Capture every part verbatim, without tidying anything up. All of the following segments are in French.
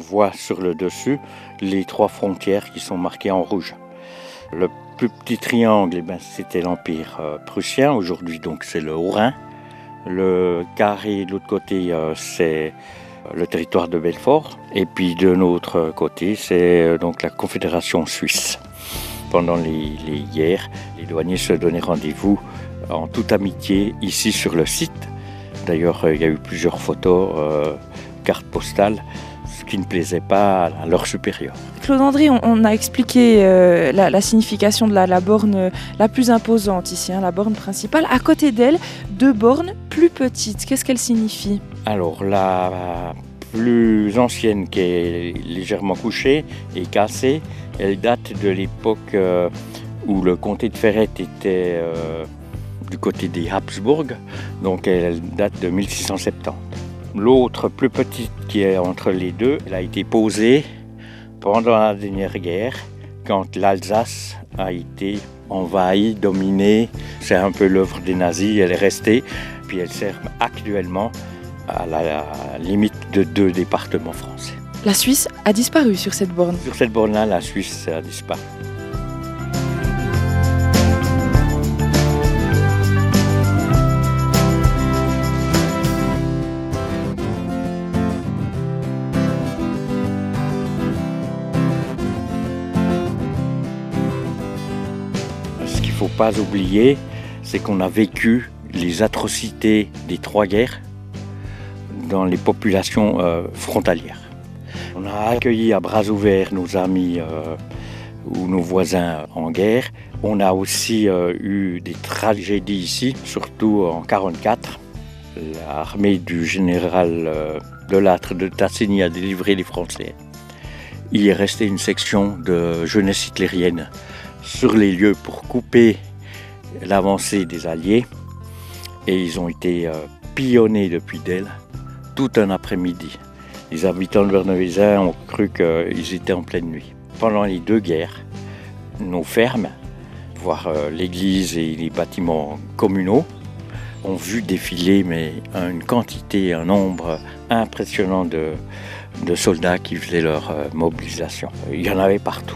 voit sur le dessus les trois frontières qui sont marquées en rouge. Le plus petit triangle, eh ben, c'était l'Empire euh, prussien, aujourd'hui donc c'est le Haut-Rhin. Le carré de l'autre côté, euh, c'est le territoire de Belfort. Et puis de notre côté, c'est euh, donc la Confédération suisse. Pendant les, les guerres, les douaniers se donnaient rendez-vous en toute amitié ici sur le site. D'ailleurs, il y a eu plusieurs photos, euh, cartes postales, ce qui ne plaisait pas à leurs supérieurs. Claude Andry, on, on a expliqué euh, la, la signification de la, la borne la plus imposante ici, hein, la borne principale. À côté d'elle, deux bornes plus petites. Qu'est-ce qu'elles signifient ? Alors, la plus ancienne, qui est légèrement couchée et cassée, elle date de l'époque euh, où le comté de Ferrette était euh, du côté des Habsbourg, donc elle date de mille six cent soixante-dix. L'autre, plus petite, qui est entre les deux, elle a été posée pendant la dernière guerre, quand l'Alsace a été envahie, dominée. C'est un peu l'œuvre des nazis, elle est restée, puis elle sert actuellement à la limite de deux départements français. La Suisse a disparu sur cette borne. Sur cette borne-là, la Suisse a disparu. Ce qu'il ne faut pas oublier, c'est qu'on a vécu les atrocités des trois guerres dans les populations euh, frontalières. On a accueilli à bras ouverts nos amis euh, ou nos voisins en guerre. On a aussi euh, eu des tragédies ici, surtout en mille neuf cent quarante-quatre. L'armée du général euh, Delattre de Tassigny a délivré les Français. Il est resté une section de jeunesse hitlérienne sur les lieux pour couper l'avancée des Alliés. Et ils ont été euh, pillonnés depuis d'elle tout un après-midi. Les habitants de Bernevézin ont cru qu'ils étaient en pleine nuit. Pendant les deux guerres, nos fermes, voire euh, l'église et les bâtiments communaux, ont vu défiler mais, une quantité, un nombre impressionnant de, de soldats qui faisaient leur euh, mobilisation. Il y en avait partout.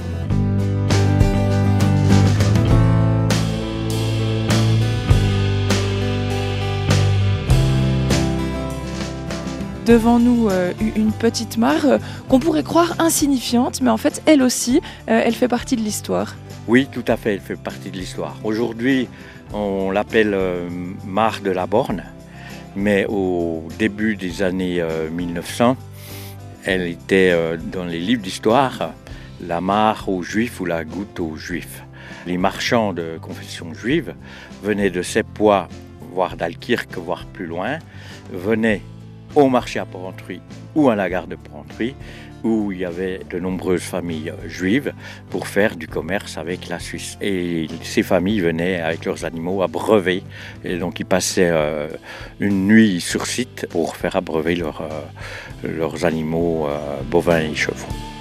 Devant nous, euh, une petite mare euh, qu'on pourrait croire insignifiante, mais en fait, elle aussi, euh, elle fait partie de l'histoire. Oui, tout à fait, elle fait partie de l'histoire. Aujourd'hui, on l'appelle euh, mare de la Borne, mais au début des années euh, mille neuf cents, elle était euh, dans les livres d'histoire la mare aux Juifs ou la goutte aux Juifs. Les marchands de confession juive venaient de Seppois, voire d'Alkirk, voire plus loin, venaient au marché à Porrentruy ou à la gare de Porrentruy, où il y avait de nombreuses familles juives pour faire du commerce avec la Suisse. Et ces familles venaient avec leurs animaux abreuver. Et donc ils passaient euh, une nuit sur site pour faire abreuver leur, euh, leurs animaux euh, bovins et chevaux.